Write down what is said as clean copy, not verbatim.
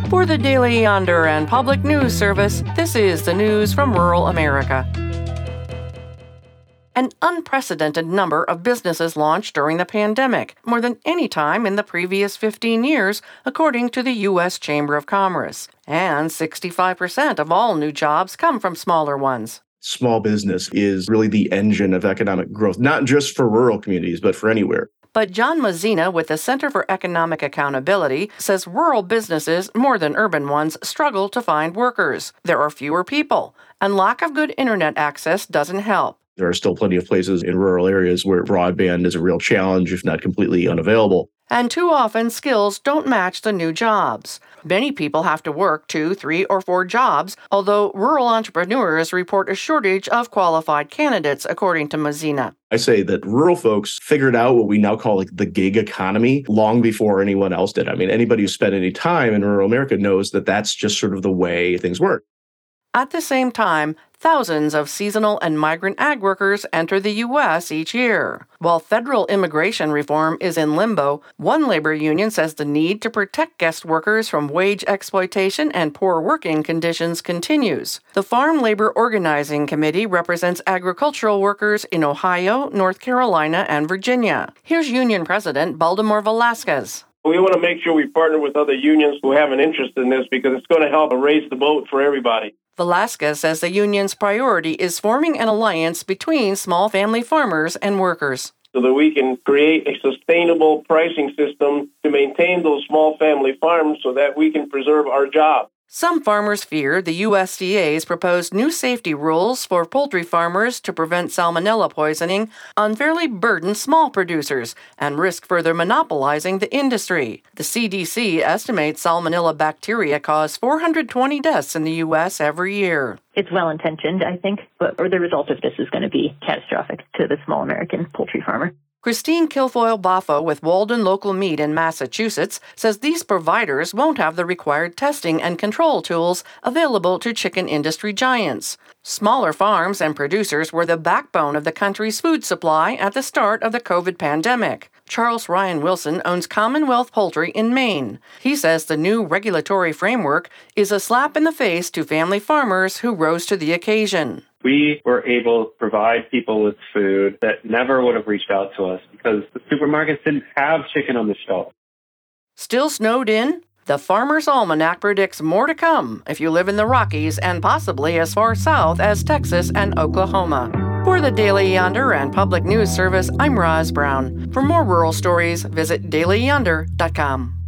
For the Daily Yonder and Public News Service, this is the news from rural America. An unprecedented number of businesses launched during the pandemic, more than any time in the previous 15 years, according to the U.S. Chamber of Commerce. And 65% of all new jobs come from smaller ones. Small business is really the engine of economic growth, not just for rural communities, but for anywhere. But John Mazzina with the Center for Economic Accountability says rural businesses, more than urban ones, struggle to find workers. There are fewer people, and lack of good internet access doesn't help. There are still plenty of places in rural areas where broadband is a real challenge, if not completely unavailable. And too often, skills don't match the new jobs. Many people have to work 2, 3, or 4 jobs, although rural entrepreneurs report a shortage of qualified candidates, according to Mazzina. I say that rural folks figured out what we now call the gig economy long before anyone else did. I mean, anybody who spent any time in rural America knows that that's just sort of the way things work. At the same time, thousands of seasonal and migrant ag workers enter the U.S. each year. While federal immigration reform is in limbo, one labor union says the need to protect guest workers from wage exploitation and poor working conditions continues. The Farm Labor Organizing Committee represents agricultural workers in Ohio, North Carolina, and Virginia. Here's Union President Baldemar Velasquez. We want to make sure we partner with other unions who have an interest in this because it's going to help raise the boat for everybody. Velasquez says the union's priority is forming an alliance between small family farmers and workers, so that we can create a sustainable pricing system to maintain those small family farms so that we can preserve our jobs. Some farmers fear the USDA's proposed new safety rules for poultry farmers to prevent salmonella poisoning unfairly burden small producers and risk further monopolizing the industry. The CDC estimates salmonella bacteria cause 420 deaths in the U.S. every year. It's well-intentioned, I think, but the result of this is going to be catastrophic to the small American poultry farmer. Christine Kilfoyle-Baffo with Walden Local Meat in Massachusetts says these providers won't have the required testing and control tools available to chicken industry giants. Smaller farms and producers were the backbone of the country's food supply at the start of the COVID pandemic. Charles Ryan Wilson owns Commonwealth Poultry in Maine. He says the new regulatory framework is a slap in the face to family farmers who rose to the occasion. We were able to provide people with food that never would have reached out to us because the supermarkets didn't have chicken on the shelf. Still snowed in? The Farmer's Almanac predicts more to come if you live in the Rockies and possibly as far south as Texas and Oklahoma. For the Daily Yonder and Public News Service, I'm Roz Brown. For more rural stories, visit dailyyonder.com.